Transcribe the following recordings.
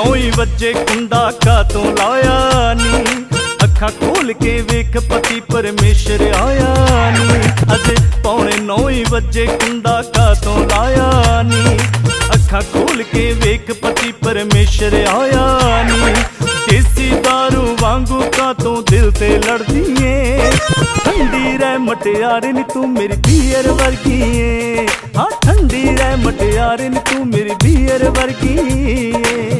ही वजे कुंडा का तो लाया नी, अखा खोल के वेख पति परमेश्वर आया नी। अजे 9:45 ही वजे कुंडा का तो लाया नी, अखा खोल के वेख पति परमेश्वर आया नी। देसी दारू वांगू का तो दिल ते लड़दी है, ठंडी रह मटियारे नी तू मेरी बियर वर्गी है। हाँ ठंडी रह मटियारे नी तू मेरी बियर वर्गी है।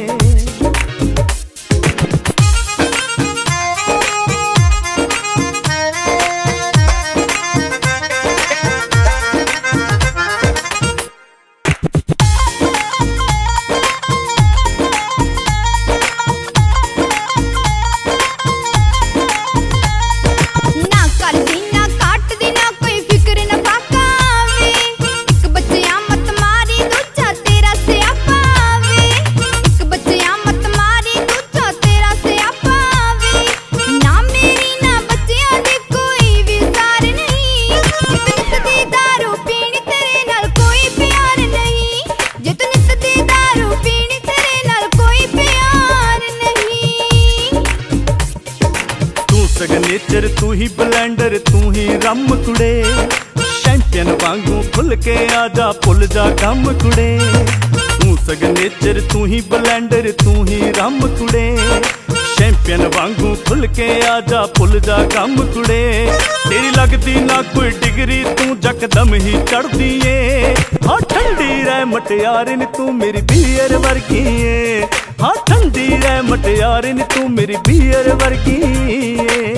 सिग्नेचर तू ही ब्लेंडर तू ही रम कुड़े, चैंपियन वांगू खुल के आजा भुल जा गम कुड़े। तू सिग्नेचर तू ही ब्लेंडर तू ही रम कुड़े, चैंपियन वांगू खुल के आजा भुल जा गम कुड़े। तेरी लगदी ना कोई डिग्री तू जकदम ही चढ़दी है। हाँ ठंडी रह मटियारे नी तू मेरी बियर वर्गी है। हाँ ठंडी रह मटियारे नी तू मेरी बियर वर्गी है।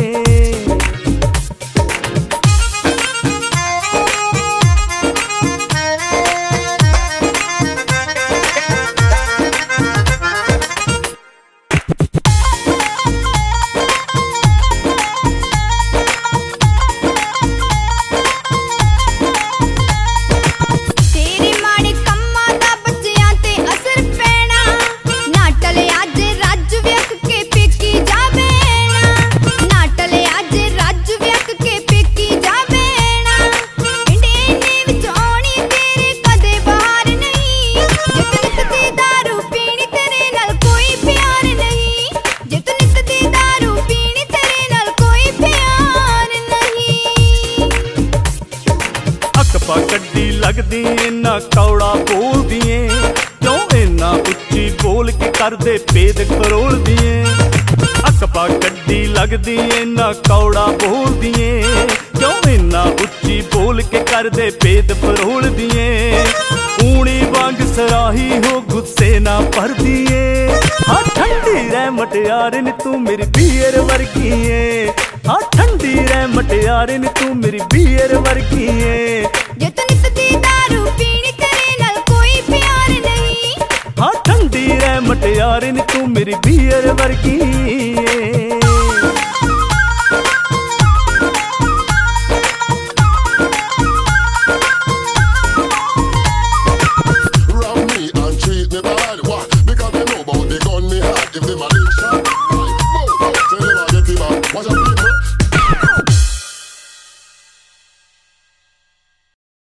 गड्डी लगदी इन्ना कौड़ा बोल दिए, क्यों इन्ना उच्ची बोल के कर दे पेद करोड़ दिए। अकबा गड्डी लगदी इन्ना कौड़ा बोल दिए, क्यों इन्ना उच्ची बोल के कर दे पेद करोड़ दिए। ऊणी वांग सराही हो गुस्से ना भर दिए। हाँ ठंडी रह मटियारे नी तू मेरी बियर वर्गी है। हाँ ठंडी रह मटियारे नी तू मेरी बियर वर्गी है। जे तू नित दी दारू पीनी तेरे नाल कोई प्यार नहीं। हाँ ठंडी रह मटियारे नी तू मेरी बियर वर्गी है।